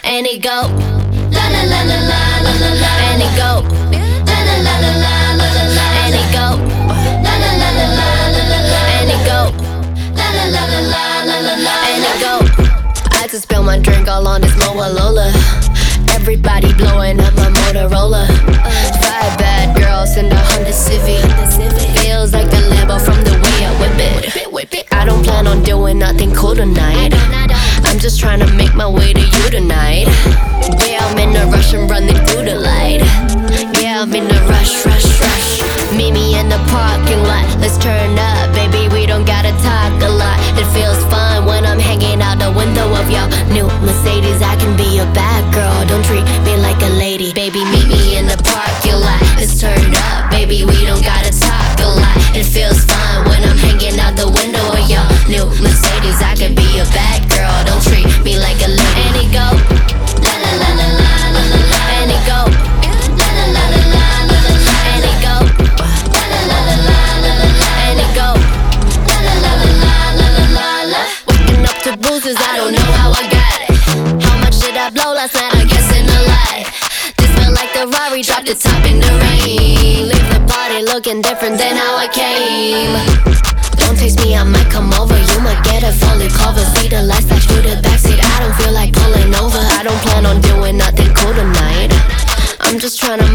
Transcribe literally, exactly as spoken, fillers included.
and it go la la la la la la la la, and it go la la la la la la la la, and it go la la la la la la la la, and it go la la la la la la la la, and it go. I just spill my drink all on this Motorola. Everybody blowing up my Motorola. Five bad girls in the Honda Civic. Feels like the Lambo from the way I whip it. I don't plan on doing nothing cool tonight. I'm just trying to make my way to you tonight. Yeah, I'm in a rush, I'm running through the light. Yeah, I'm in a rush, rush, rush. Meet me in the parking lot. Let's turn up, baby, we don't gotta talk a lot. It feels fun when I'm hanging out the window of your new Mercedes. I can be your bad girl, don't treat me like a lady. Baby, meet me in the parking lot. Let's turn up, baby, we don't gotta talk a lot. It feels fun when I'm hanging out the window of your new Mercedes. I can be your bad girl, don't treat me like a lady. And it go la la la la la la la la, and it go la la la la la la la la, and it go la la la la la la la la, and it go la la la la la la la la. Waking up to bruises, I don't know how I got it. How much did I blow last night? I guess in a lie. This felt like the Rari dropped the top in the rain. Leave the party looking different than how I came. Don't taste me, I might come over. You might get a fully cover. See the lights flash through the backseat. I don't feel like pulling over. I don't plan on doing nothing cool tonight. I'm just trying to